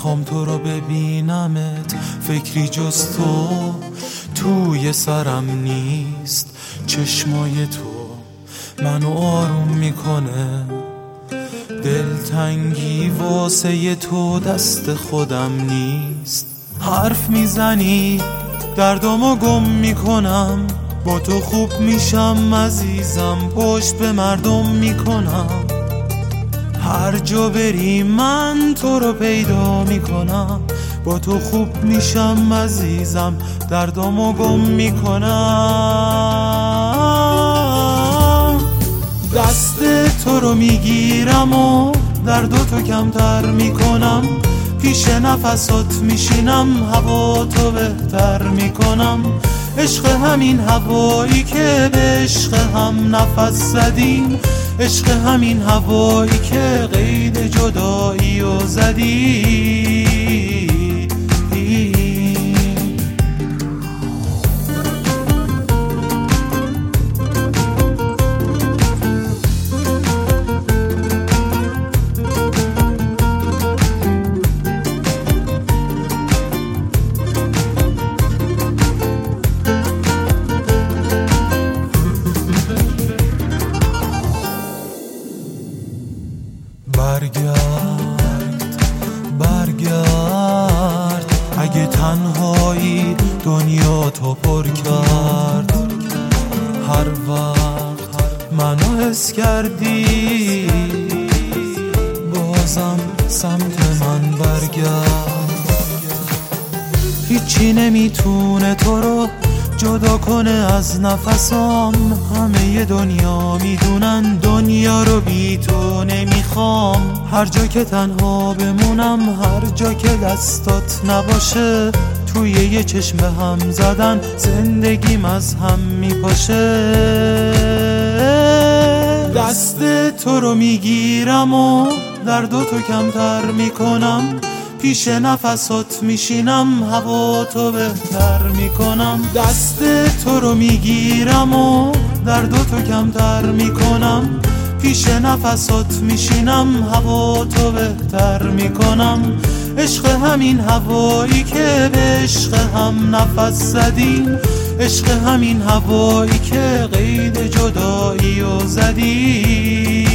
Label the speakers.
Speaker 1: میخوام تو رو ببینمت، فکری جز تو توی سرم نیست. چشمای تو منو آروم میکنه، دلتنگی واسه تو دست خودم نیست. حرف میزنی دردامو گم میکنم، با تو خوب میشم عزیزم، پشت به مردم میکنم. هر جا بری من تو رو پیدا میکنم، با تو خوب میشم عزیزم، دردامو گم میکنم. دست تو رو میگیرم و درداتو کمتر میکنم، پیش نفسات میشینم، هوا تو بهتر میکنم. عشق همین هوایی که به عشق هم نفس زدیم، عشق همین هوایی که قید جدایی رو زدیم. برگرد اگه تنهایی دنیا تو پر کرد. هر وقت منو حس کردی بازم سمت من برگرد. هیچی نمیتونه تو رو جدا کنه از نفسام، همه دنیا میدونن دنیا رو بی تو نمیخوام. هر جا که تنها بمونم، هر جا که دستات نباشه، توی یه چشم به هم زدن زندگیم از هم میپاشه. دست تو رو میگیرم و درداتو کمتر میکنم، پیش نفسات میشینم، هوا تو بهتر میکنم. دست تو رو میگیرم و درداتو کمتر میکنم، پیش نفسات میشینم، هوا تو بهتر میکنم. عشق همین هوایی که به عشق هم نفس زدیم، عشق همین هوایی که قید جدایی رو زدیم.